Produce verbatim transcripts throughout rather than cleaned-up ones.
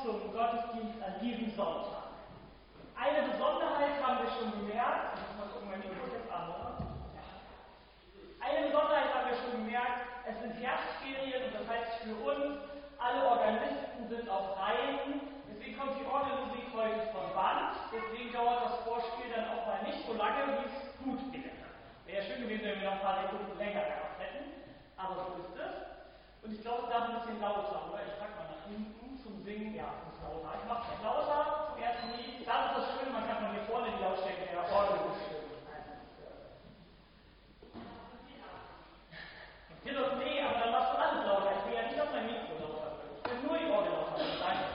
zum Gottesdienst an diesem Sonntag. Eine Besonderheit haben wir schon gemerkt. Ich muss mal gucken, mein Mikro ist jetzt an, oder? Ja. Eine Besonderheit haben wir schon gemerkt. Es sind Herbstferien und das heißt für uns, alle Organisten sind auf Reisen. Deswegen kommt die Orgelmusik heute von Band. Deswegen dauert das Vorspiel dann auch mal nicht so lange, wie es gut wäre. Wäre ja schön gewesen, wenn wir noch ein paar Sekunden länger gehabt hätten. Aber so ist es. Und ich glaube, es darf ein bisschen lauter, oder? Ich frage mal nach hinten zum Singen. Ja, es ist lauter. Ich mache es lauter zum ersten Lied. Das ist das Schöne, man kann von hier vorne die Lautstärke der Orgel bestimmen. Hier doch, nee, aber dann machst du alles lauter. Ich will ja nicht, dass mein Mikro lauter wird. Ich will nur die Orgel lauter machen. Danke.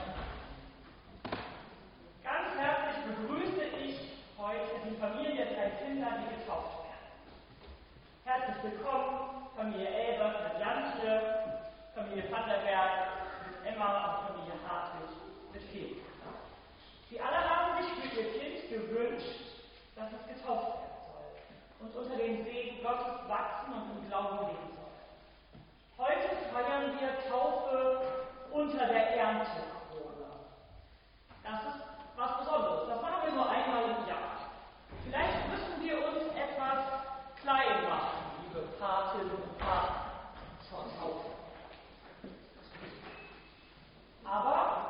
Ganz herzlich begrüße ich heute die Familie der Kinder, die getauft werden. Herzlich willkommen, Familie Elbert mit Jantje, Familie Vanderberg mit Emma und Familie Hartwig mit Felix. Sie alle haben sich für ihr Kind gewünscht, dass es getauft werden soll und unter dem Segen Gottes wachsen und im Glauben leben soll. Heute feiern wir Taufe unter der Erntekrone. Das ist was Besonderes. Das machen wir nur einmal im Jahr. Vielleicht müssen wir uns etwas klein machen, liebe Patinnen und Paten zur Taufe. Aber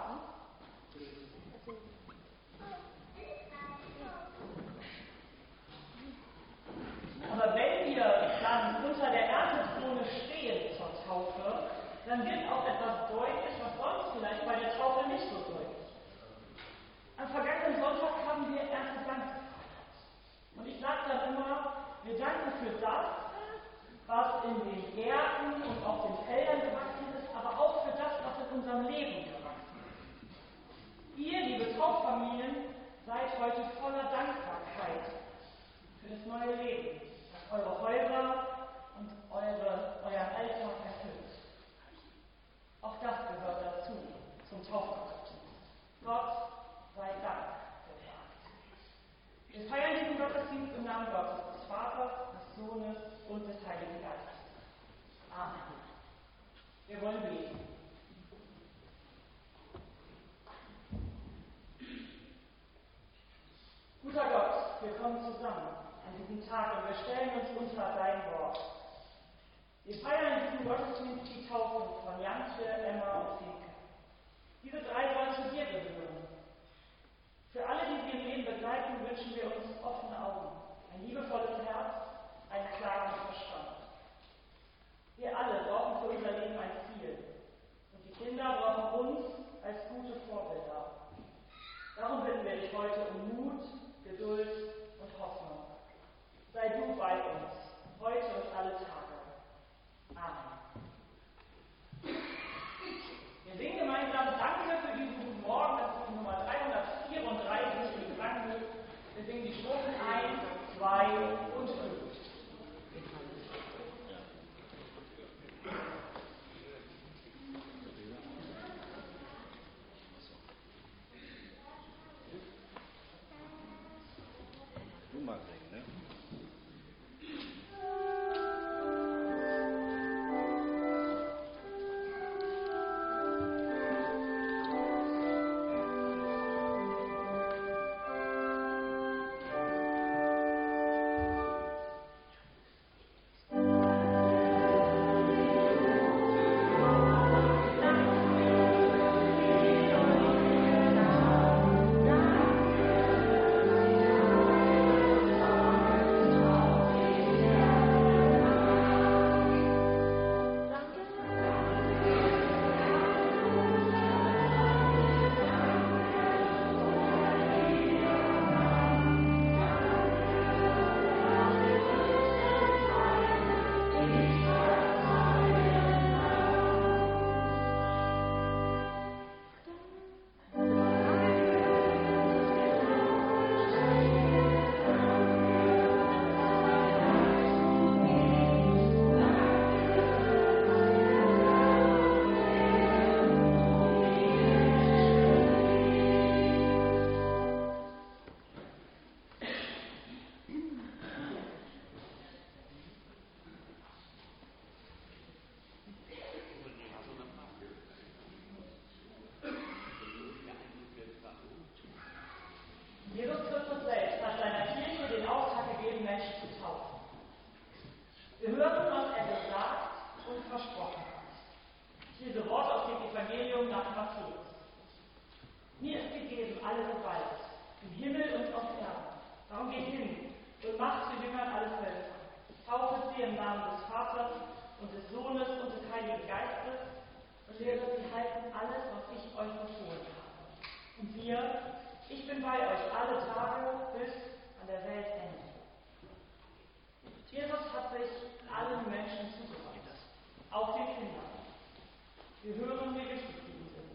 Aber wenn wir dann unter der Erntekrone stehen zur Taufe, dann wird auch etwas deutlich, was sonst vielleicht bei der Taufe nicht so deutlich ist. Am vergangenen Sonntag haben wir Erntedank gefeiert. Und ich sage dann immer, wir danken für das, was in den Gärten und auf den Feldern gewachsen ist, aber auch für das, was in unserem Leben gewachsen ist. Ihr, liebe Tauffamilien, seid heute voller Dankbarkeit für das neue Leben, das eure Häuser und eure, euren Alltag erfüllt. Auch das gehört dazu, zum Taufgottesdienst. Gott sei Dank gesagt. Wir feiern diesen Gottesdienst im Namen Gottes, des Vaters, des Sohnes und des Heiligen Geistes. Amen. Wir wollen beten. Guter Gott, wir kommen zusammen an diesem Tag und wir stellen uns unter dein Wort. Wir feiern in diesem Gottesdienst die Taufe von Jantje, Emma und Finke. Diese drei sollen zu dir gehören. Für alle, die sie im Leben begleiten, wünschen wir uns offene Augen, ein liebevolles Herz, einen klaren Verstand. Wir alle brauchen für unser Leben ein Ziel. Und die Kinder brauchen uns als gute Vorbilder. Darum bitten wir dich heute um Mut, Geduld und Hoffnung. Sei du bei uns, heute Himmel und auf Erden. Darum geht hin und macht zu Jüngern alle Völker. Taufet sie im Namen des Vaters und des Sohnes und des Heiligen Geistes und lehret sie halten alles, was ich euch befohlen habe. Und siehe, ich bin bei euch alle Tage bis an der Weltende. Jesus hat sich allen Menschen zugewandt, auch den Kindern. Wir hören, wie wichtig sie ihm sind.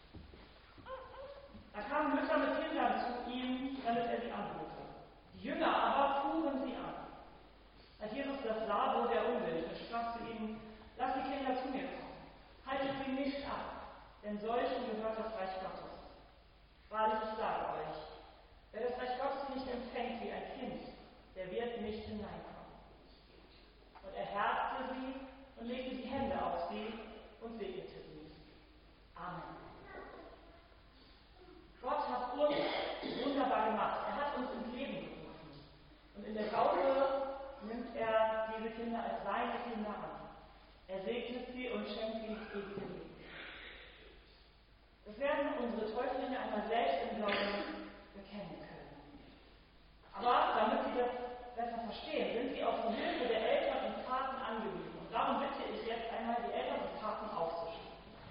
Da kamen Mütter mit Kindern zu ihm, damit er sie anrufte. Die Jünger aber fuhren sie an. Als Jesus das sah, wurde er unwillig und sprach zu ihnen: Lasst die Kinder zu mir kommen, haltet sie nicht ab, denn solchen gehört das Reich Gottes. Wahrlich, ich sage euch, wer das Reich Gottes nicht empfängt wie ein Kind, der wird nicht hineinkommen. Und er herzte sie und legte die Hände auf sie und segnete sie. Amen. Gott hat uns wunderbar gemacht. Er hat uns ins Leben gerufen. Und in der Taufe nimmt er diese Kinder als seine Kinder an. Er segnet sie und schenkt ihnen das ewige Leben. Das werden unsere Täuflinge einmal selbst im Glauben bekennen können. Aber damit sie das besser verstehen, sind sie auf die Hilfe der Eltern und Paten angewiesen. Und darum bitte ich jetzt einmal, die Eltern und Paten aufzustehen.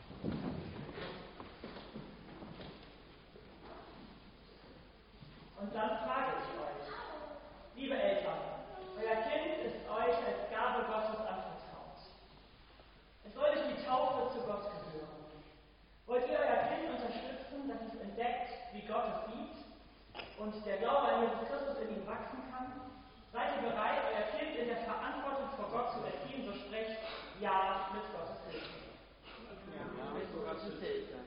Und dann frage ich euch, liebe Eltern, euer Kind ist euch als Gabe Gottes anvertraut. Es soll durch die Taufe zu Gott gehören. Wollt ihr euer Kind unterstützen, dass es entdeckt, wie Gott es liebt und der Glaube an Jesus Christus in ihm wachsen kann? Seid ihr bereit, euer Kind in der Verantwortung vor Gott zu erziehen, so sprecht Ja mit Gottes Hilfe. Ja, mit Gottes Hilfe.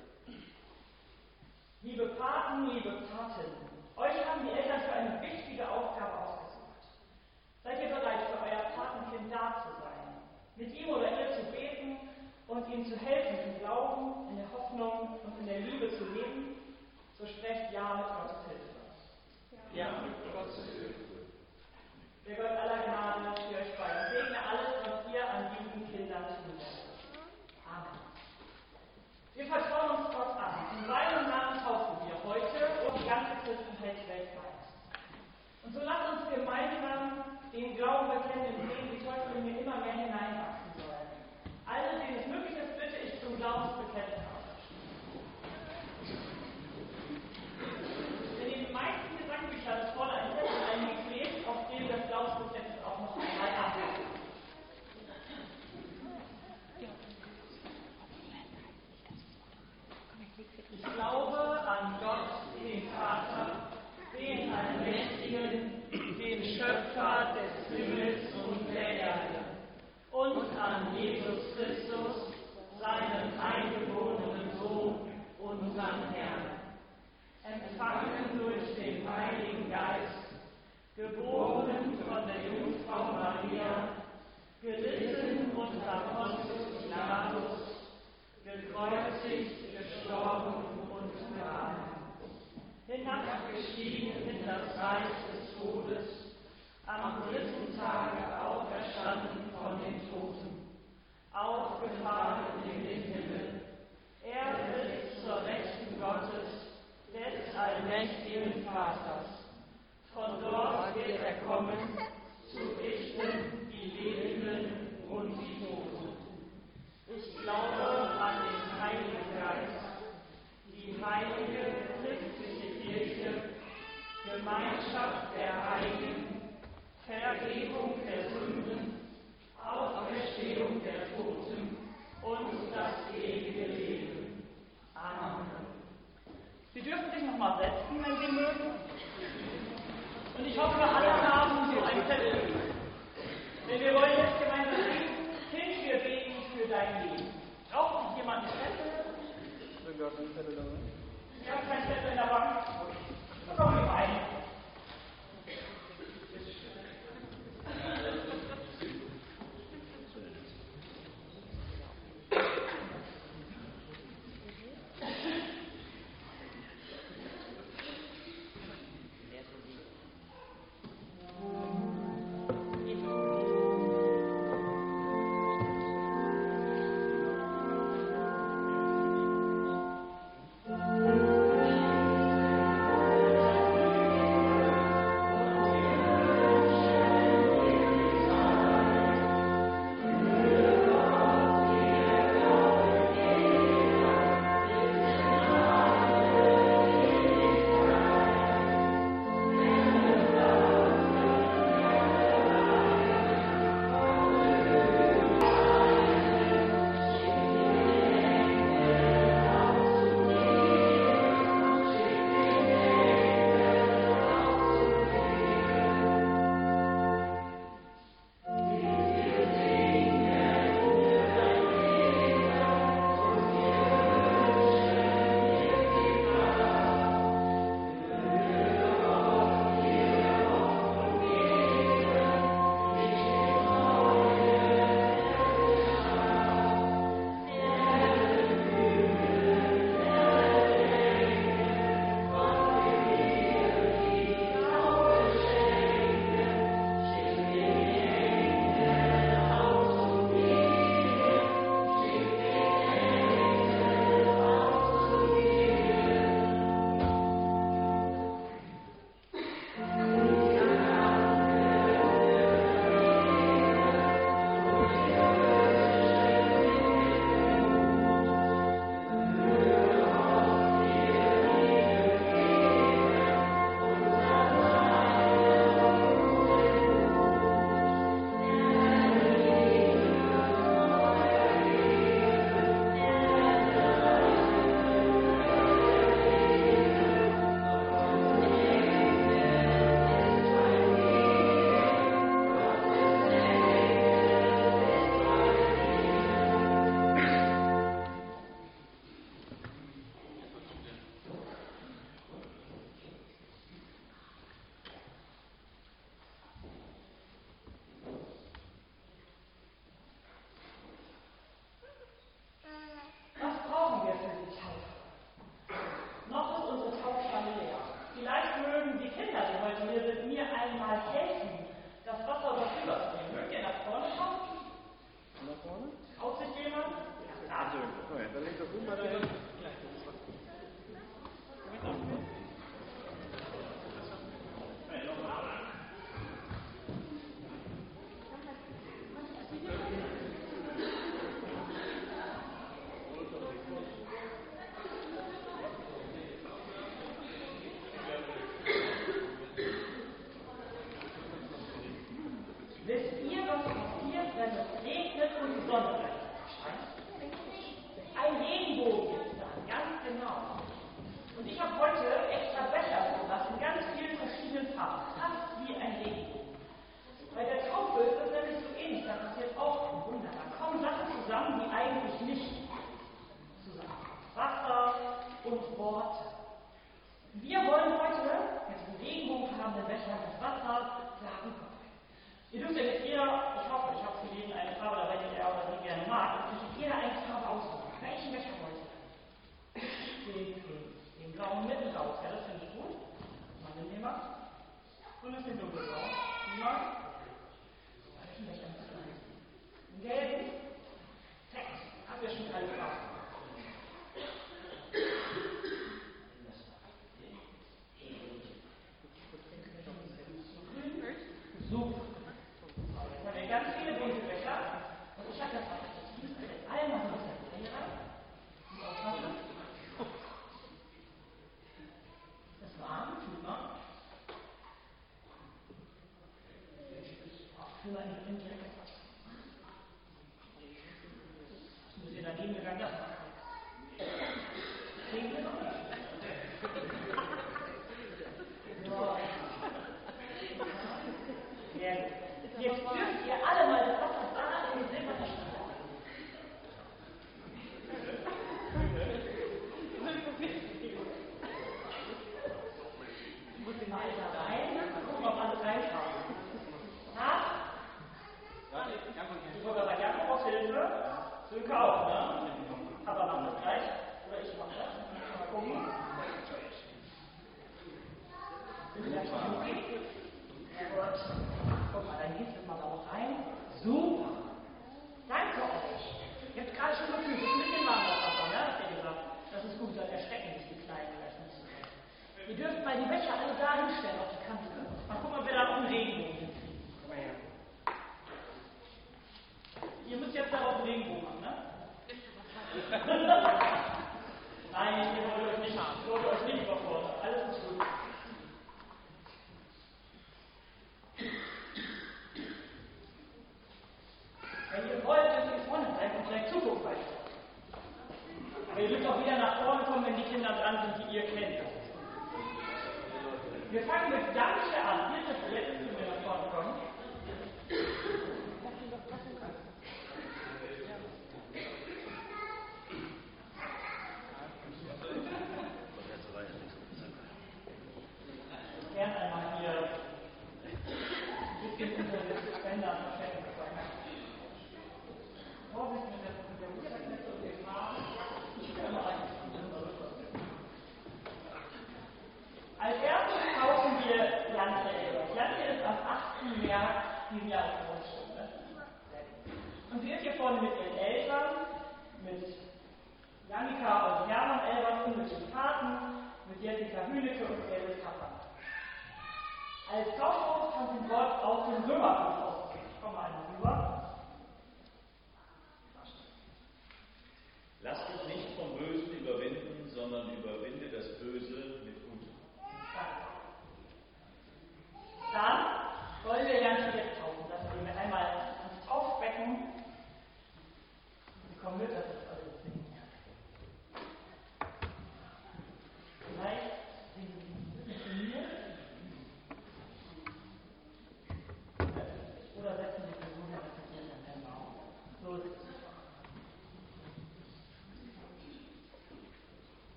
Liebe Paten, liebe Patinnen, euch haben die Eltern für eine wichtige Aufgabe ausgesucht. Seid ihr bereit, für euer Patenkind da zu sein, mit ihm oder ihr zu beten und ihm zu helfen, im Glauben, in der Hoffnung und in der Liebe zu leben? So sprecht Ja mit Gottes Hilfe. Ja, mit Gottes Hilfe. Der Gott aller Gnade für euch bei und segne alles, was ihr an diesen Kindern tun werdet. Amen. Wir vertrauen uns Gott an. In seinem Namen taufen wir heute und die ganze Christenheit weltweit. Und so lasst uns gemeinsam den Glauben bekennen, in den die Täuflinge immer mehr hineinwachsen sollen. Alle, denen es möglich ist, bitte ich zum Glaubensbekenntnis aufzustehen. In den meisten Gesangbüchern ist vorne ein Zettel eingeklebt, auf dem das Glaubensbekenntnis auch noch einmal abgeht. Ich glaube an Gott, den Vater, den Allmächtigen, den Schöpfer des Himmels und der Erde, und an Jesus Christus, seinen eingeborenen Sohn, unseren Herrn, empfangen durch den Heiligen Geist, geboren von der Jungfrau Maria, gelitten unter Pontius Pilatus, gekreuzigt, gestorben und begraben, hinabgestiegen in das Reich des Todes, am dritten Tage auferstanden von den Toten, aufgefahren in den Himmel. Er sitzt zur Rechten Gottes, des allmächtigen Vaters. Von dort wird er kommen, zu richten die Lebenden und die Toten. Ich glaube an den Heiligen Geist, die heilige christliche Kirche, Gemeinschaft der Heiligen, Vergebung der Sünden, Auferstehung der Toten und das ewige Leben. Amen. Sie dürfen sich nochmal setzen, wenn Sie mögen. Und ich hoffe, alle haben so ein Zettel. Denn wir wollen jetzt gemeinsam singen. Kind, wir beten für dein Leben. Braucht noch jemand einen Zettel? Ich habe keinen Zettel dabei. Ich habe keinen Zettel in der Bank. Da kommen wir rein. Thank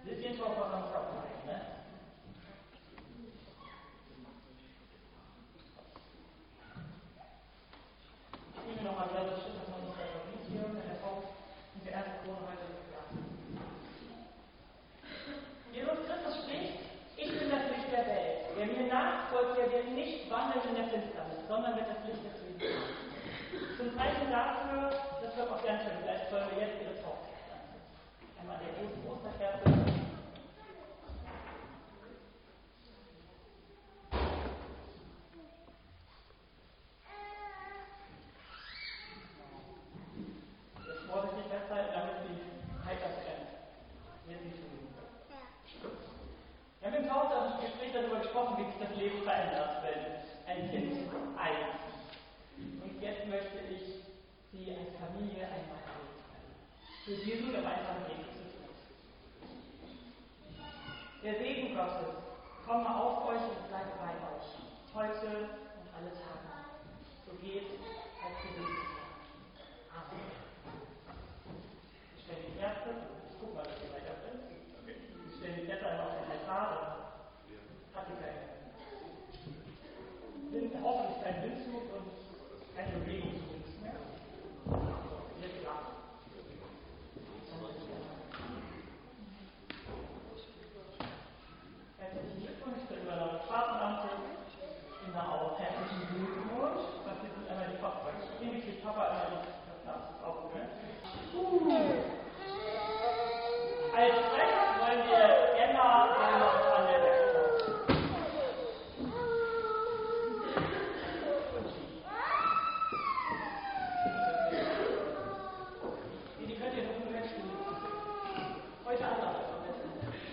bisschen Taufer kann es auch sein, ne? Ich nehme nochmal wieder das Stück, das man uns da sieht hier, mit der Haupt- und der ersten Krone heute gesagt. Jesus Christus spricht, ich bin das Licht der Welt. Wer mir nachfolgt, der wird nicht wandeln in der Finsternis, sondern wird das Licht des Lebens haben. Zum Zeichen dafür, das wird auch ganz schön, vielleicht sollen wir jetzt ihre Taufkerze anzünden. Einmal der großen Osterkerze. Jetzt vorsichtig festhalten, damit die heiter brennt. Jetzt nicht tun. Wir haben im Taufgespräch darüber gesprochen, wie sich das Leben verändert, wenn ein Kind einzieht. Und jetzt möchte ich Sie als Familie einmal segnen. Für diesen gemeinsamen Weg zu tun. Der Segen Gottes komme auf euch und bleibe bei euch, heute und alle Tage. So geht als gesegnet. Amen. Ich stelle die Kerze, ich gucke mal, dass ihr weiter brennt. Ich stelle die Kerze einmal auf den Altar. Hat sie keine. Sind hoffentlich kein Windzug und keine Bewegung zu uns mehr. Jetzt klar. Herzlichen Glückwunsch zu Übernahme des Vateramtes. Kinder auch herzlichen Glückwunsch. Das sind einmal die Papa. Irgendwie kriegt Papa immer das Platz. Das ist auch gut, ne? Als zweites wollen wir Emma von der Wechsel. Die könnt ihr noch nur wegspielen. Heute anders als am besten.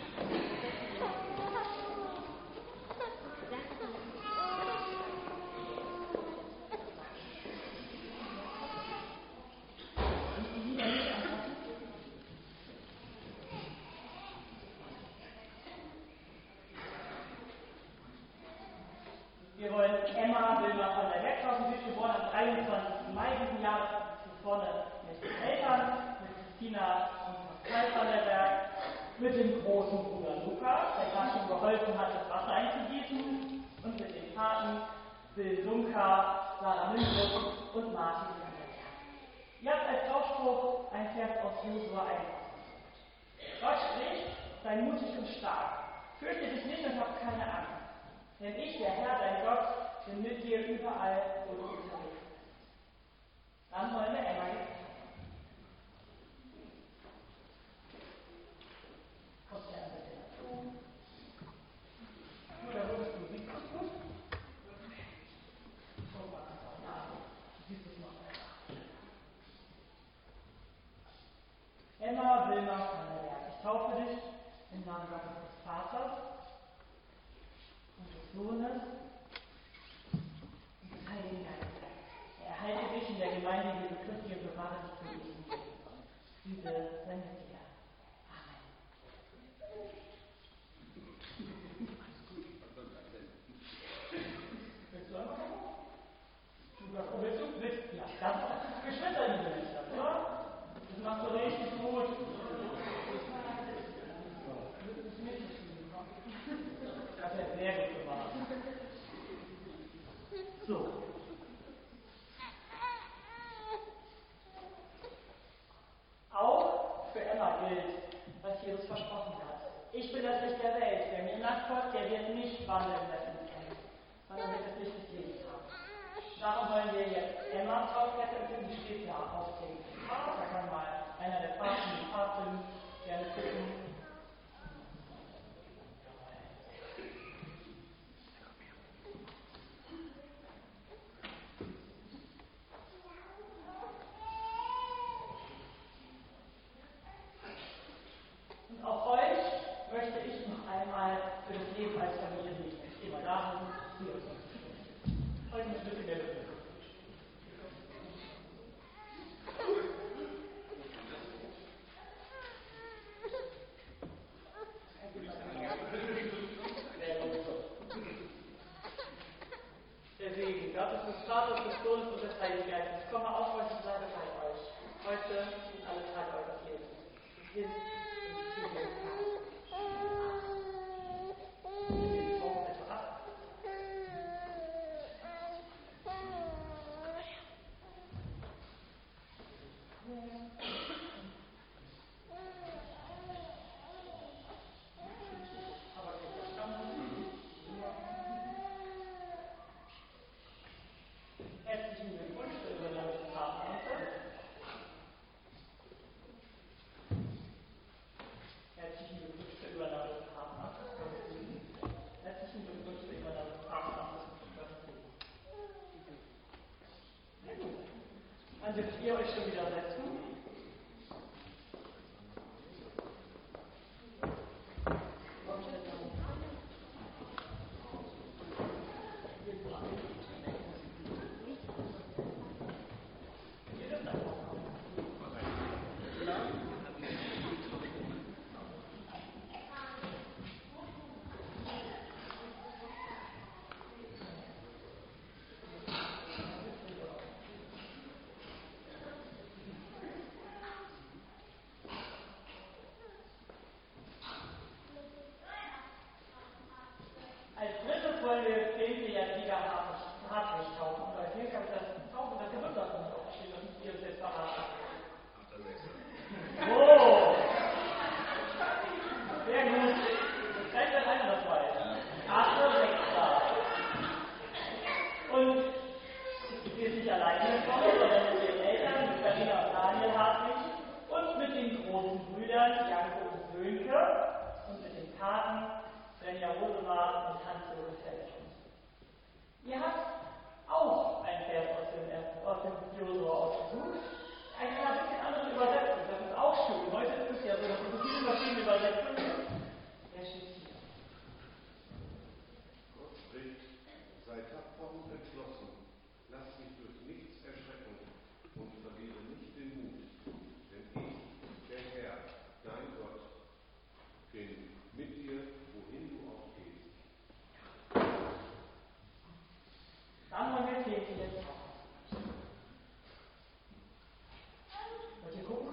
Wir wollen Emma Wilma von der Weckhausen, sie ist geboren am dreiundzwanzigsten Mai diesen Jahres, hier vorne mit den Eltern, mit Christina und Pascal von der Berg, mit dem großen Bruder Lukas, der gerade schon geholfen hat, das Wasser einzugießen, und mit den Paten Bill Dunker, Sarah Mindruck und Martin von der Berg. Ihr habt als Taufspruch ein Vers aus Josua eins. Gott spricht, sei mutig und stark, fürchte dich nicht und hab keine Angst. Denn ich, der Herr, dein Gott, bin mit dir überall, wo du unterwegs bist. Dann wollen wir Emma jetzt. Kommt ja ein bisschen dazu. Oder würdest du sie gut? Guck mal, das auch nach. Du siehst es noch besser. Emma Wilma von der Berg. Ich taufe dich im Namen Gottes des Vaters und des Sohnes und des Heiligen Geistes. Er erhalte dich in der Gemeinde Jesu Christi und bewahre dich für diesen Weg. Diese sendet dir. Amen. Willst du einfach noch? Du sagst, oh, willst du? Willst du? Ja, das ist Geschwisterliebe, nicht das, oder? Das machst du richtig gut. Das hat sehr gut gemacht. So. Auch für Emma gilt, was Jesus versprochen hat. Ich bin das Licht der Welt. Wer mir nachfolgt, der wird nicht wandeln in der Finsternis, sondern wird das Licht des Lebens haben. Darum wollen wir jetzt Emma Taufkette und die steht ja auf dem Grab. Da kann mal einer der Paten, die Patin gerne gucken. Und auch euch möchte ich noch einmal für das Leben als Familie segnen. Ich gehe mal dahin, hier ist es. Heute ein Stück in der Lücke. Der Segen Gottes, des Vaters, des Sohnes und des Heiligen Geistes. Ich komme auf euch und bleibe bei euch. Heute und alle Tage eures Lebens. Bis zum Tag. euch schon wieder setzen. Als drittes wollen wir jetzt den Filian Sieger Hartwig taufen. Bei vielen habe ich das Taufen des Gewissers nicht aufgeschrieben, das ist ihr jetzt verraten. Oh! Sehr gut. Vielleicht wird einer das weiß. achter sechster Und sie ist nicht alleine gekommen, sondern mit ihren Eltern, mit Carina und Daniel Hartwig und mit den großen Brüdern Janko und Sönke und mit den Paten Svenja Rosemar und Hans-Jürgen Feldschutz. Ihr habt auch ein Vers aus dem, aus dem Josua ausgesucht. Eine ein bisschen andere Übersetzung, das ist auch schön. Heute ist es ja so, dass es so viele verschiedene Übersetzungen gibt. Wer steht hier? Gott spricht, sei tapfer und entschlossen, lass dich durch nichts erschrecken und verliere nicht den Mut, denn ich, der Herr, dein Gott, bin mit dir, wohin du auch gehst. Dann wollen wir Kirche jetzt auf. Wollt ihr gucken?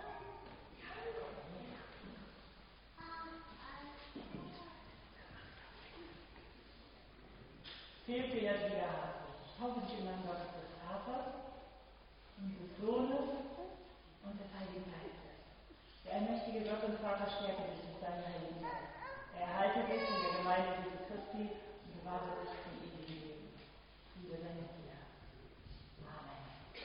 Fehlt dir jetzt wieder Hartwig. Taufe dich im Namen Gottes des Vaters und des Sohnes und des Heiligen Geistes. Der allmächtige Gott und Vater stärke dich mit seinem Heiligen Geist. Er erhalte dich in der Gemeinde Jesu Christi und bewahre dich zum ewigen Leben. Liebe sei mit dir. Amen.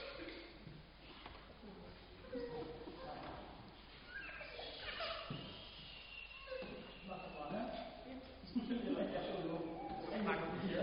Mach das mal, ne? Ihr seid ja schon so. Hier.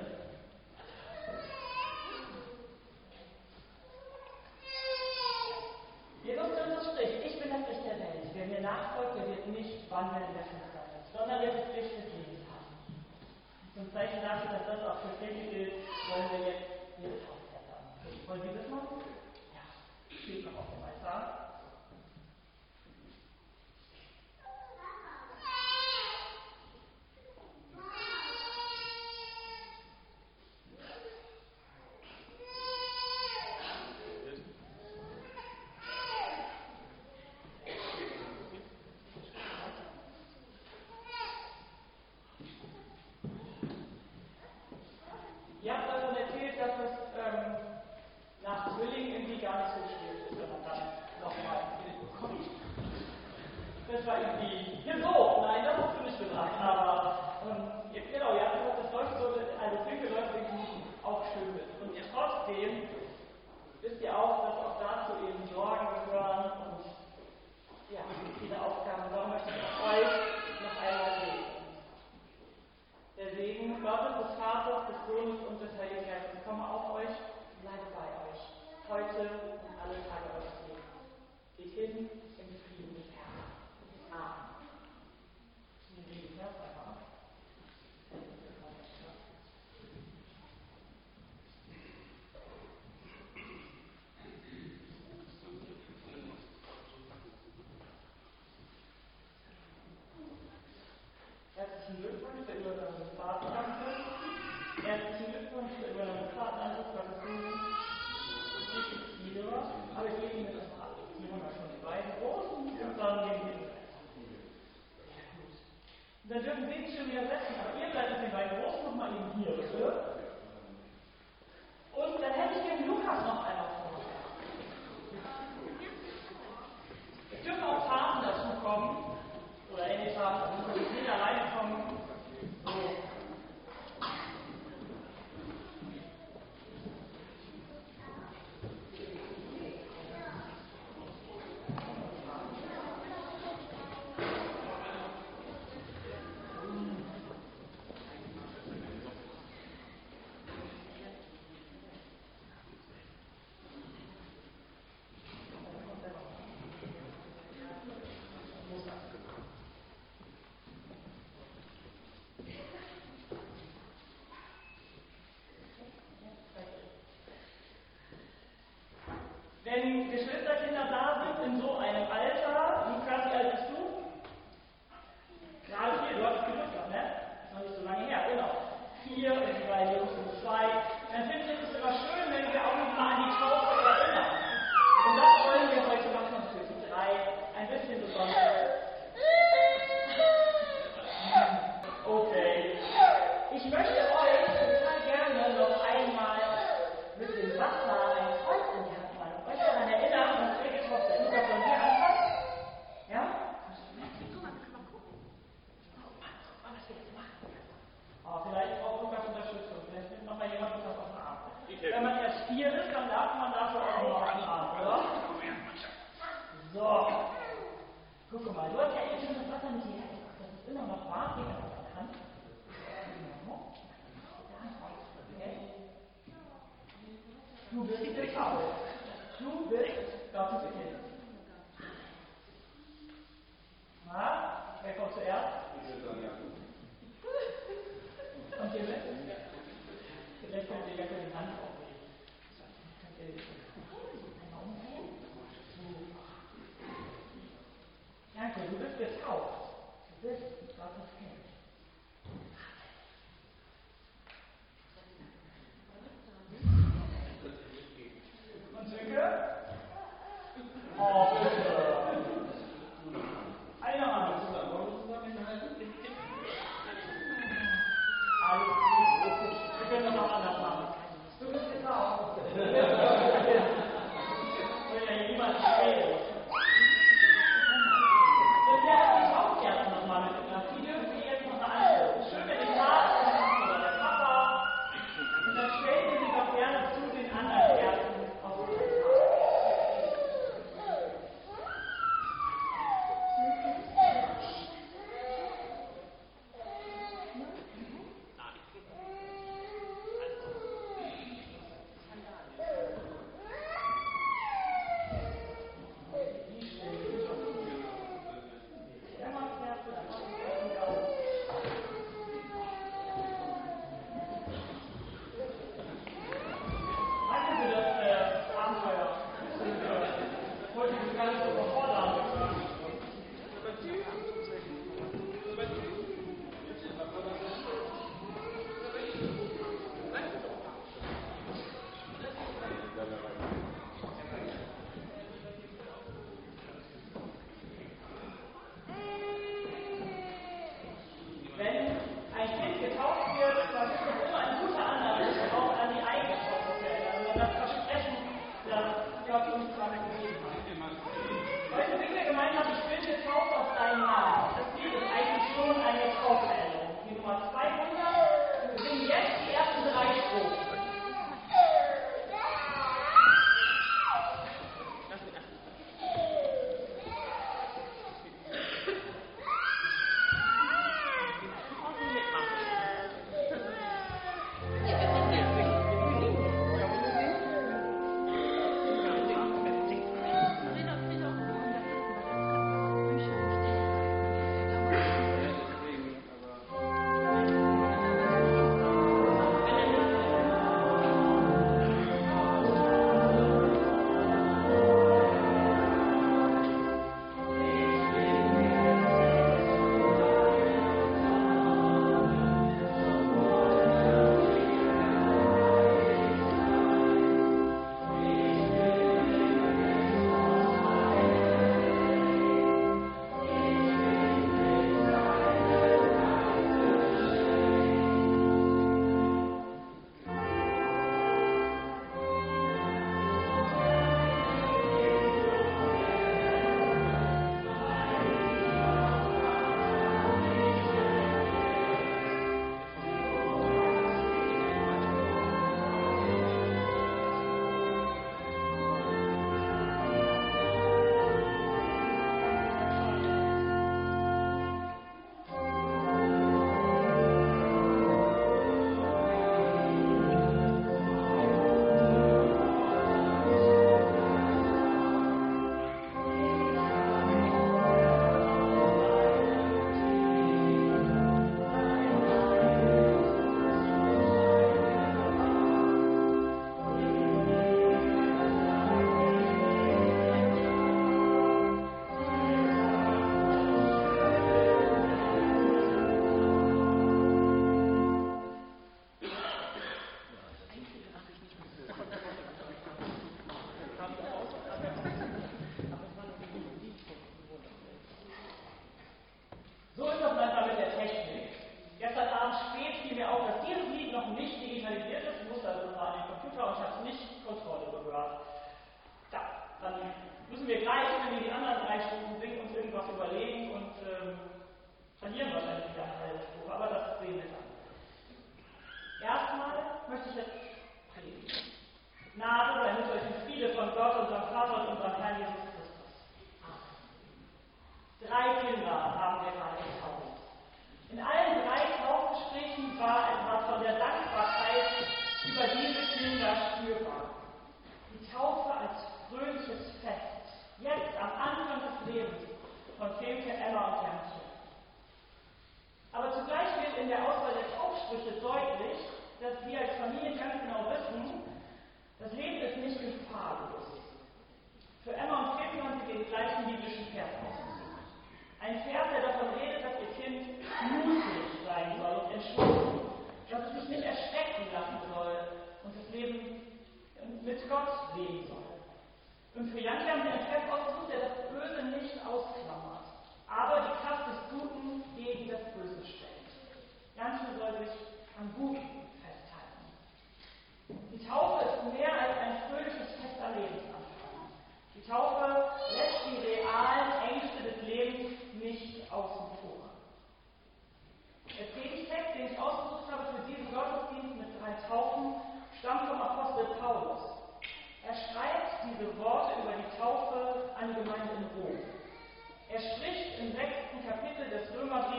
Jesus Christus spricht, ich bin das Licht der Welt. Wer mir nachfolgt, der wird nicht wandeln in der Finsternis, sondern wird das Licht des Lebens haben. Zum Zeichen dafür, dass das auch für Kirche gilt, wollen wir jetzt jedes Haus klettern. Wollen Sie das machen? Ja. Steht noch auf dem Altar. Ihr habt davon erzählt, dass es ähm, nach Zwillingen irgendwie gar nicht so schwierig ist, wenn man dann nochmal kommt. Das war irgendwie, hier so, nein, das hast du nicht gesagt, aber ähm, ihr, genau, ihr habt gesagt, das läuft so, also Kirche läuft irgendwie auch schön mit. Und ihr trotzdem wisst ihr auch, dass auch dazu eben Sorgen gehören und ja, viele Aufgaben. Darum möchte ich auch euch noch einmal segnen. Der Segen Gottes, des Vaters, des Sohnes und des Heiligen Geistes komme auf euch, bleibe bei euch, heute und alle Tage eures Lebens. Geht hin im Frieden des Herrn. Amen. Wir legen das einfach ab. Herzlichen Glückwunsch zur Übernahme des Vateramtes. Herzlichen Glückwunsch zur Übernahme des Vateramtes, Gottes Sohn. Aber ich lege Ihnen das mal ab. Die haben wir schon die beiden großen und dann gehen wir weiter. Sehr gut. Und dann dürfen Sie sich schon wieder setzen, aber ihr bleibt mit den beiden großen nochmal eben hier, bitte. Und dann hätte ich den Lukas noch einmal vor. Es dürfen auch Paten dazu kommen. Oder ähnlich haben, also können Sie nicht alleine kommen. So. Guck mal, du hast ja eben schon das Wasser nicht hierher gebracht. Das ist immer noch warm hier an der Hand. Genau. Du bist getauft. Du bist Gottes Kind. Na, wer kommt zuerst? Und ihr mit? Vielleicht könnt ihr ja die Hand auflegen. Könnt ihr einmal umdrehen? Danke, du bist getauft. Du bist Gottes Kind. Und Sönke? Oh, bitte. Eine Hand. Alles gut. Wir können das auch anders machen. Du bist getauft. Ich will ja hier niemand reden. Und der hat die Taufkerzen nochmal mitgebracht. Die dürfen wir jetzt noch mal angucken. Schön mit dem Vater oder der Papa. Und dann stellen wir sie doch gerne zu den anderen Kerzen auf den Altar.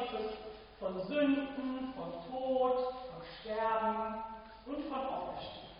Gottes von Sünden, von Tod, von Sterben und von Auferstehung.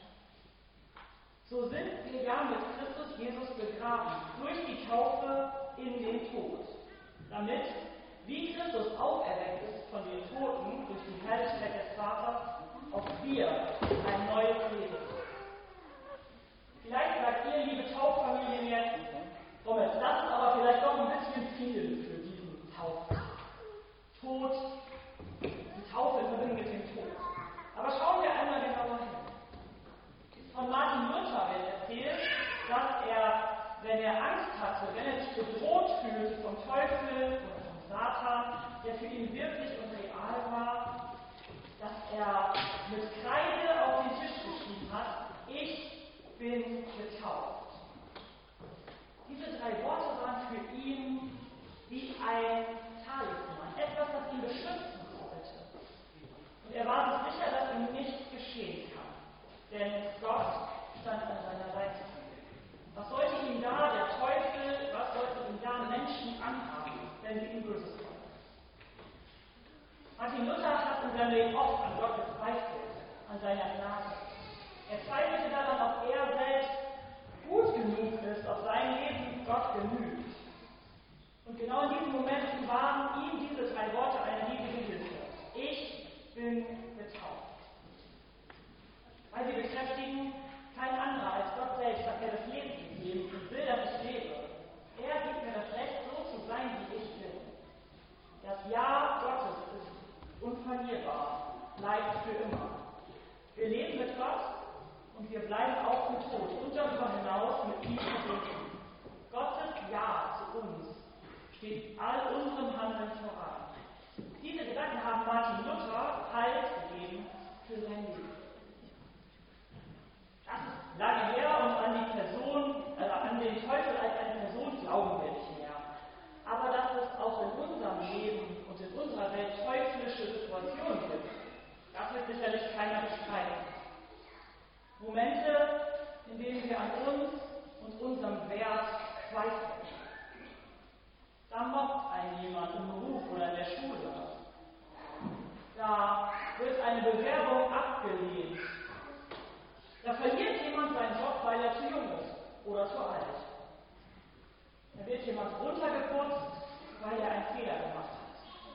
So sind wir ja mit Christus Jesus begraben, durch die Taufe in den Tod, damit, wie Christus auferweckt ist von den Toten durch die Herrlichkeit des Vaters, auch wir ein neues Leben haben. Vielleicht sagt ihr, liebe Tauffamilien, jetzt, Moment, das ist aber vielleicht doch ein bisschen viel für diesen Taufe. Tod, die Taufe in Verbindung mit dem Tod. Aber schauen wir einmal genauer hin. Von Martin Luther wird erzählt, dass er, wenn er Angst hatte, wenn er sich bedroht fühlte vom Teufel oder vom Satan, der für ihn wirklich und real war, dass er mit Kreide auf den Tisch geschrieben hat: Ich bin getauft. Diese drei Worte waren für ihn wie ein Talisman, etwas, das ihn beschützen sollte. Und er war sich sicher, dass ihm nichts geschehen kann, denn Gott stand an seiner Seite. Was sollte ihm da der Teufel, was sollte ihm da Menschen anhaben, wenn sie ihm Böses wollen? Martin Luther hat in seinem Leben oft an Gott gezweifelt, an seiner Gnade. Er zweifelte daran, ob er selbst gut genug ist, ob sein Leben Gott genügt. Und genau in diesen Momenten waren ihm diese drei Worte eine riesige Hilfe. Ich bin getauft. Weil sie bekräftigen, kein anderer als Gott selbst hat mir das Leben gegeben und will, dass ich lebe. Er gibt mir das Recht, so zu sein, wie ich bin. Das Ja Gottes ist unverlierbar, bleibt für immer. Wir leben mit Gott und wir bleiben auch im Tod und darüber hinaus mit ihm verbunden. Gottes Ja zu uns steht all unserem Handeln voran. Diese Gedanken haben Martin Luther Halt gegeben für sein Leben. Das ist lange her und an die Person, also an den Teufel als eine Person glauben wir nicht mehr. Aber dass es auch in unserem Leben und in unserer Welt teuflische Situationen gibt, das wird sicherlich keiner bestreiten. Momente, in denen wir an uns und unserem Wert zweifeln. Da mobbt einen jemand im Beruf oder in der Schule. Da wird eine Bewerbung abgelehnt. Da verliert jemand seinen Job, weil er zu jung ist oder zu alt. Da wird jemand runtergeputzt, weil er einen Fehler gemacht hat.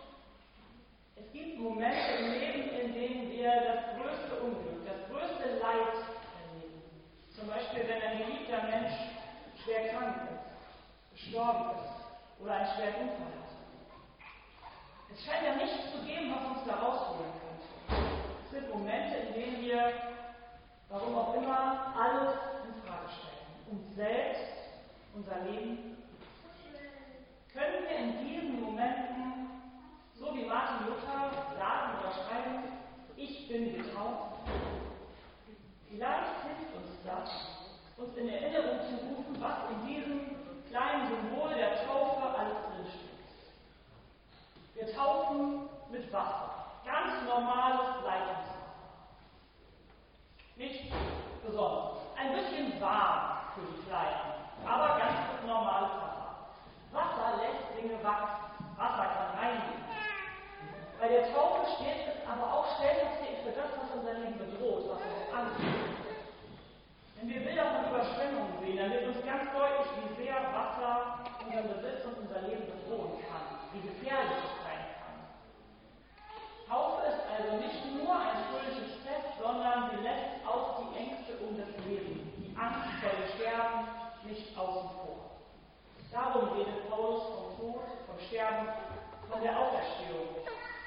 Es gibt Momente im Leben, in denen wir das größte Unglück, das größte Leid erleben. Zum Beispiel, wenn ein geliebter Mensch schwer krank ist, gestorben ist oder einen schweren Unfall hat. Es scheint ja nichts zu geben, was uns da rausholen könnte. Es sind Momente, in denen wir, warum auch immer, alles in Frage stellen. Uns selbst, unser Leben. Können wir in diesen Momenten, so wie Martin Luther, sagen oder schreiben: Ich bin getauft? Vielleicht hilft uns das, uns in Erinnerung zu rufen, was in diesem kleinen Symbol der Taufe alles drinsteckt. Wir taufen mit Wasser. Ganz normales Leitungswasser. Nichts Besonderes. Ein bisschen warm für die Kleinen, aber ganz normales Wasser. Wasser lässt Dinge wachsen. Wasser kann reinigen. Bei der Taufe steht es aber auch stellvertretend für das, was unser Leben bedroht, was uns Angst macht. Wenn wir Bilder von Überschwemmungen sehen, dann wird uns ganz deutlich, wie sehr Wasser unseren Besitz und unser Leben bedrohen kann, wie gefährlich es sein kann. Taufe ist also nicht nur ein fröhliches Fest, sondern sie lässt auch die Ängste um das Leben, die Angst vor dem Sterben nicht außen vor. Darum redet Paulus vom Tod, vom Sterben, von der Auferstehung.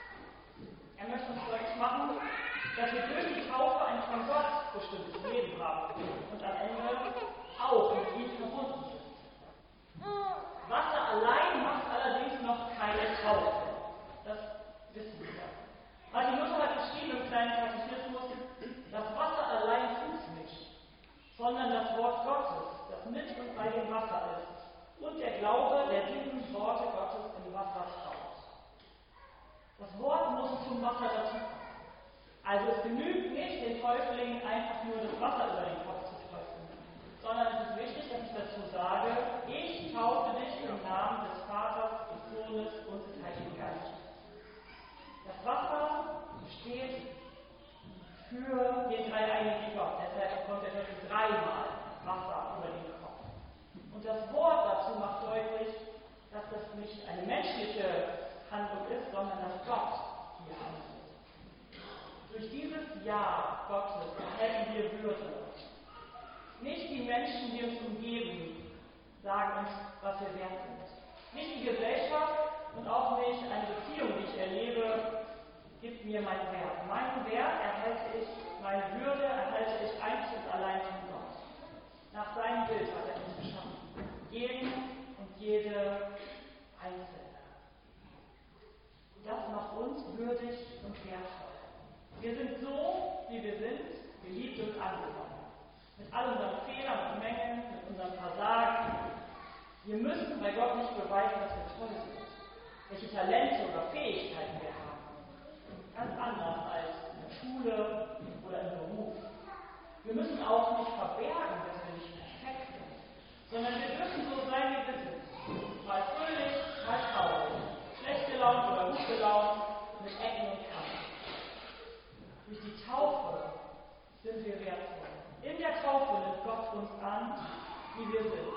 Er möchte uns deutlich machen, dass wir durch die Taufe ein von Gott bestimmtes Leben haben und am Ende auch mit ihm verbunden sind. Wasser allein macht allerdings noch keine Taufe. Das wissen wir. Martin Luther hat geschrieben im kleinen Katechismus, das Wasser allein tut es nicht, sondern das Wort Gottes, das mit und bei dem Wasser ist, und der Glaube, der diesen Worte Gottes im Wasser traut. Das Wort muss zum Wasser dazukommen. Also es genügt nicht, den Täuflingen einfach nur das Wasser über den Kopf zu träufeln, sondern es ist wichtig, dass ich dazu sage: Ich taufe dich im Namen des Vaters, des Sohnes und des Heiligen Geistes. Gott hier handelt. Durch dieses Ja Gottes erhalten wir Würde. Nicht die Menschen, die uns umgeben, sagen uns, was wir wert sind. Nicht die Gesellschaft und auch nicht eine Beziehung, die ich erlebe, gibt mir meinen Wert. Meinen Wert erhalte ich, meine Würde erhalte ich einzig und allein von Gott. Nach seinem Bild hat er uns geschaffen. Jeden und jede Einzelne. Das macht uns würdig und wertvoll. Wir sind so, wie wir sind, geliebt und angenommen. Mit all unseren Fehlern und Mängeln, mit unserem Versagen. Wir müssen bei Gott nicht beweisen, dass wir toll sind. Welche Talente oder Fähigkeiten wir haben. Ganz anders als in der Schule oder im Beruf. Wir müssen auch nicht verbergen, dass wir nicht perfekt sind, sondern wir dürfen so sein, wie wir sind. Mal fröhlich, mal traurig, schlecht gelaunt oder gut gelaunt, mit Ecken und Kanten. Durch die Taufe sind wir wertvoll. In der Taufe nimmt Gott uns an, wie wir sind.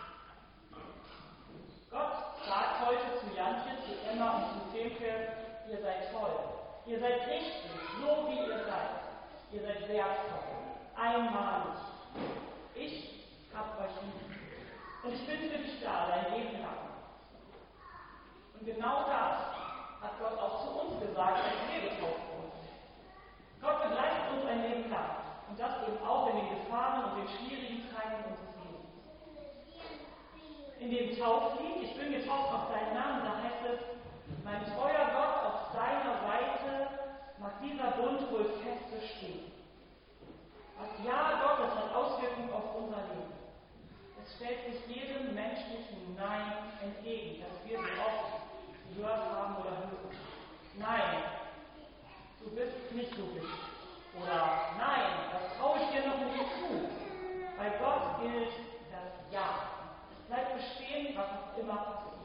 Gott sagt heute zu Jantje, zu Emma und zu Femke, ihr seid toll. Ihr seid richtig, so wie ihr seid. Ihr seid wertvoll, einmalig. Ich hab euch lieb. Und ich bin für dich da, dein Leben lang. Und genau das hat Gott auch zu uns gesagt, als wir getauft wurden. Gott begleitet uns ein Leben lang. Und das eben auch in den Gefahren und den schwierigen Zeiten unseres Lebens. In dem Tauflied, ich bin getauft auf deinen Namen, da heißt es, mein treuer Gott, auf deiner Seite mag dieser Bund wohl feste stehen. Das Ja Gottes hat Auswirkungen auf unser Leben. Es stellt sich jedem menschlichen Nein entgegen, das wir so oft gehört haben oder hören. Nein, du bist nicht so wichtig. Oder nein, das traue ich dir noch nicht zu. Bei Gott gilt das Ja. Es bleibt bestehen, was auch immer passiert.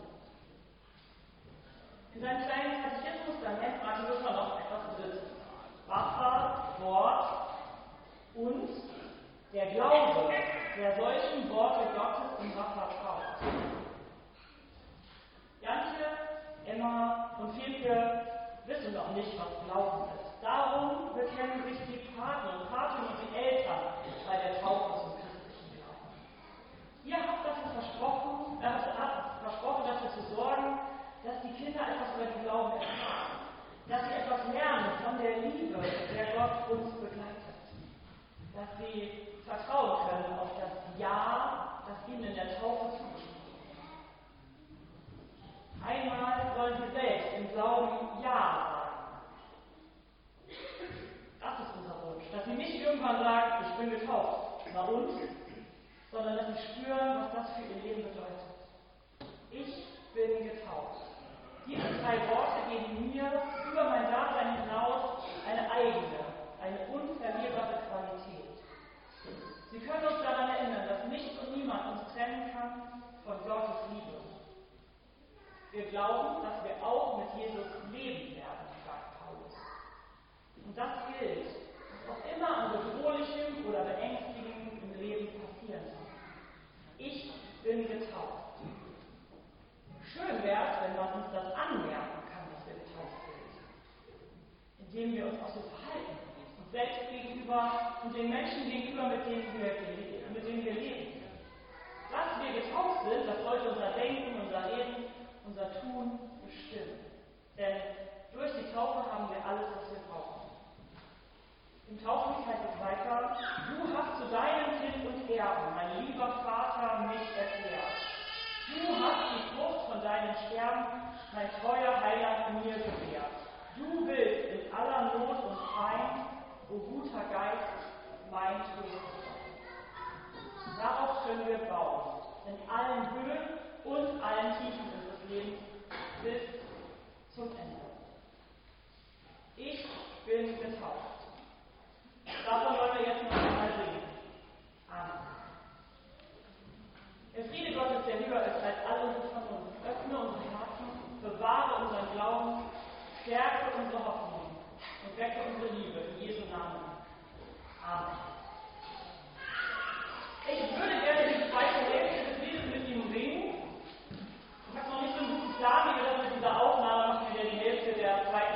In seinem kleinen Katechismus, da nennt Martin Luther noch etwas Drittes. Wasser, Wort und der Glaube, der solchen Worte Gottes im Wasser traut. Jantje, Emma und Femke wissen noch nicht, was Glauben ist. Darum bekennen sich die Paten und Paten und die Eltern bei der Taufe zum christlichen Glauben. Ihr habt dafür versprochen, äh, habt versprochen, dafür zu sorgen, dass die Kinder etwas über den Glauben erfahren, dass sie etwas lernen von der Liebe, der Gott uns begleitet, dass sie vertrauen können auf das Ja, das ihnen in der Taufe zugesprochen wird. Einmal sollen sie selbst im Glauben Ja sagen. Das ist unser Wunsch, dass sie nicht irgendwann sagen, ich bin getauft, na und? Sondern dass sie spüren, was das für ihr Leben bedeutet. Ich bin getauft. Diese drei Worte geben mir über mein Dasein hinaus eine eigene, eine unverlierbare Qualität. Sie können uns daran erinnern, dass nichts und niemand uns trennen kann von Gottes Liebe. Wir glauben, dass wir auch mit Jesus leben werden, sagt Paulus. Und das gilt, was auch immer an Bedrohlichem oder Beängstigendem im Leben passieren kann. Ich bin getauft. Schön wäre es, wenn man uns das anmerken kann, dass wir getauft sind. Indem wir uns auch so verhalten. Uns selbst gegenüber und den Menschen gegenüber, mit denen wir, mit denen wir leben. Dass wir getauft sind, das sollte unser Denken, unser Reden, unser Tun bestimmen. Denn durch die Taufe haben wir alles, was wir brauchen. Im Tauflied heißt es weiter, du hast zu deinem Kind und Erben, mein lieber Vater, mich erklärt. Du hast die Frucht von deinem Sterben, mein treuer Heiland, mir gewährt. Du willst in aller Not und Pein, o guter Geist, mein Trost sein. Darauf können wir bauen, in allen Höhen und allen Tiefen unseres Lebens bis zum Ende. Ich bin getauft. Davon wollen wir jetzt noch einmal singen. Amen. Der Friede Gottes, der höher ist als all unsere Vernunft, öffne unsere Herzen, bewahre unseren Glauben, stärke unsere Hoffnung und wecke unsere Liebe in Jesu Namen. Amen. Ich würde gerne die zweite Hälfte des Liedes mit Ihnen singen. Ich habe noch nicht so einen guten Plan, wie wir das mit dieser Aufnahme machen, wie wir die Hälfte der zweiten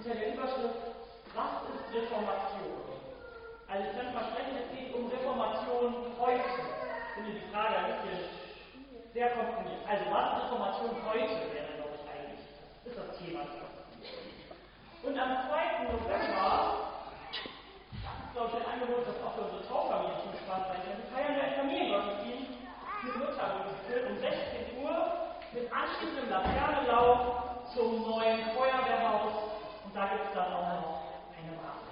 unter der Überschrift Was ist Reformation? Also ich kann versprechen, es geht um Reformation heute. Ich finde die Frage ein bisschen sehr komprimiert. Also was ist Reformation heute, wäre glaube ich eigentlich, ist das Thema. Und am zweiten November, das ist glaube ich ein Angebot, das auch für unsere Taufamilien zum Spaß sein kann, wir feiern wir einen Familiengottesdienst mit Muttermusical um sechzehn Uhr mit anschließendem Laternenlauf zum neuen Feuerwehrhaus und da gibt es dann auch noch eine Wartung.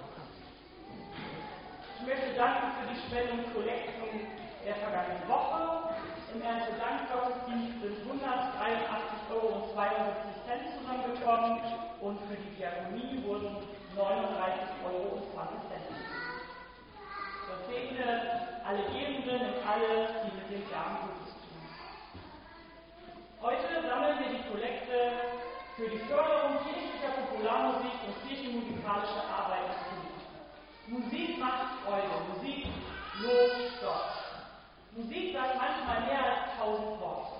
Ich möchte danken für die Spenden und Kollekten der vergangenen Woche. Im Erntedankgottesdienst sind hundertdreiundachtzig Euro und zweiundsiebzig Cent zusammengekommen und für die Diakonie wurden neununddreißig Euro und zwanzig Cent. Das segne alle Gebenden und alle, die mit den Gaben Gutes tun. Heute sammeln wir die Kollekte für die Förderung kirchlicher Popularmusik und kirchenmusikalischer Arbeit des Kultus. Musik macht Freude, Musik lobt Gott. Musik sagt manchmal mehr als tausend Worte.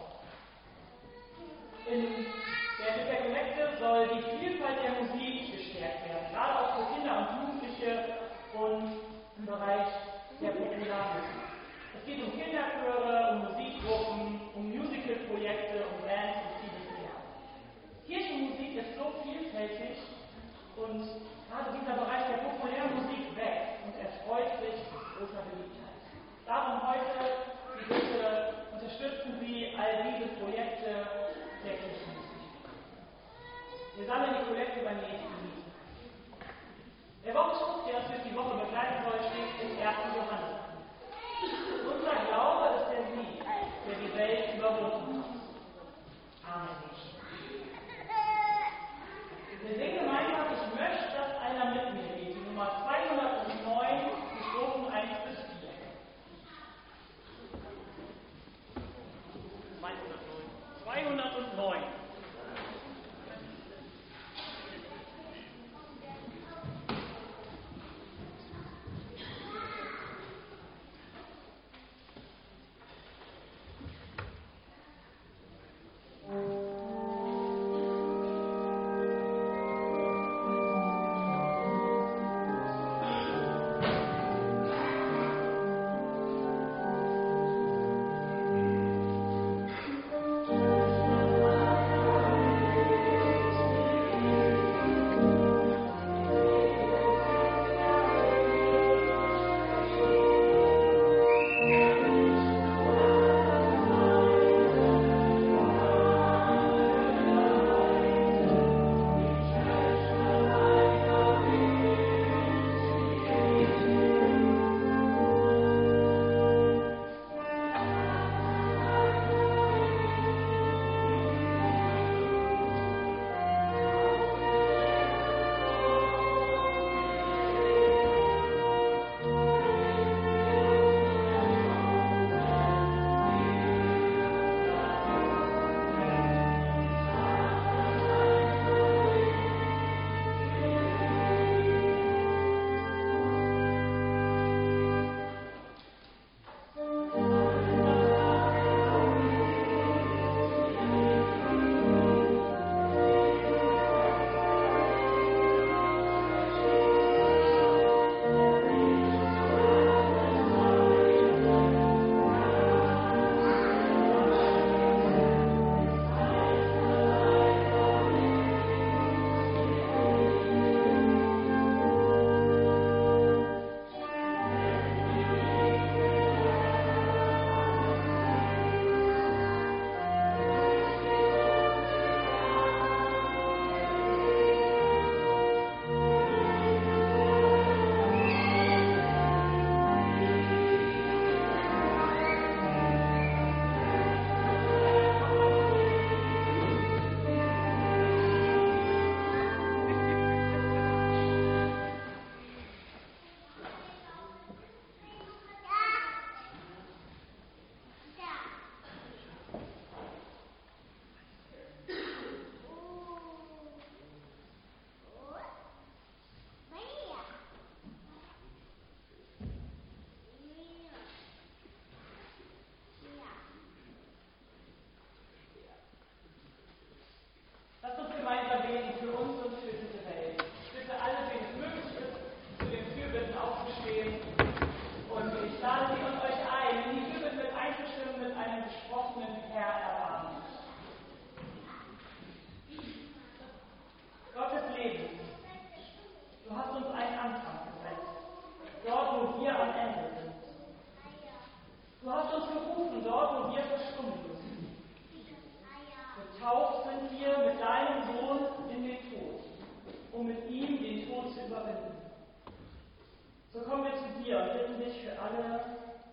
In der, mit der Kollekte soll die Vielfalt der Musik gestärkt werden, gerade auch für Kinder und Jugendliche und im Bereich der Popularmusik. Es geht um Kinderchöre, um Musikgruppen, um Musicalprojekte, um Bands und vieles mehr. Kirchenmusik ist so vielfältig und gerade dieser Bereich der Populärmusik wächst und erfreut sich großer Beliebtheit. Darum heute die Bitte, unterstützen Sie all diese Projekte der Kirchenmusik. Wir sammeln die Kollekte beim nächsten Lied. Der Wochenspruch, der uns durch die Woche begleiten soll, steht im ersten Johannesbrief. Unser Glaube ist der Sieg, der die Welt überwunden hat. Amen. Wir singen gemeinsam, ich möchte, dass einer mit mir geht. Die Nummer zweihundertneun, die Strophen eins bis vier. zweihundertneun. Thank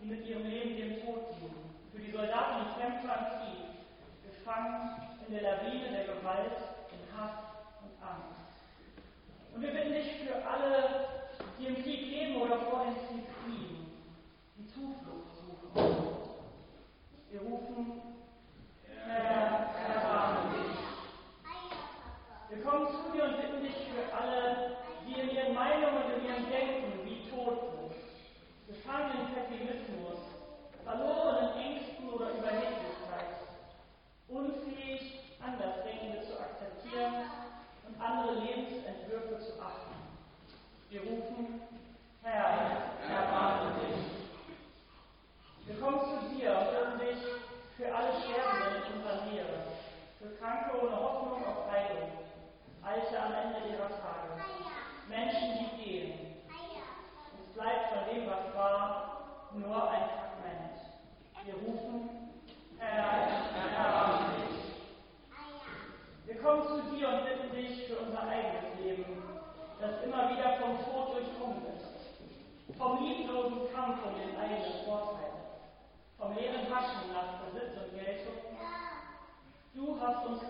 mit ihrem Leben dem Tod dienen. Für die Soldaten und Kämpfer im Krieg, gefangen in der Lawine der Gewalt, in Hass und Angst. Und wir bitten dich für alle, die im Krieg leben oder vor dem Krieg fliehen, die Zuflucht suchen. Wir rufen, Herr, erbarme dich. Wir kommen zu dir und bitten dich für alle, die in ihren Meinungen und in ihrem Denken wie tot sind, gefangen im Pessimismus, verloren in Ängsten oder Überheblichkeit, unfähig, Andersdenkende zu akzeptieren und andere Lebensentwürfe zu achten. Wir rufen, Herr, erbarme dich. Wir kommen zu dir und bitten dich für alle Sterbenden in unserer Nähe, für Kranke ohne Hoffnung auf Heilung, Alte am Ende ihrer Tage, Menschen, die gehen. Es bleibt von dem, was war, nur ein Fragment. Wir rufen, Herr, erbarme dich. Wir kommen zu dir und bitten dich für unser eigenes Leben, das immer wieder vom Tod durchdrungen ist, vom lieblosen Kampf um den eigenen Vorteil, vom leeren Haschen nach Besitz und Geltung. Du hast uns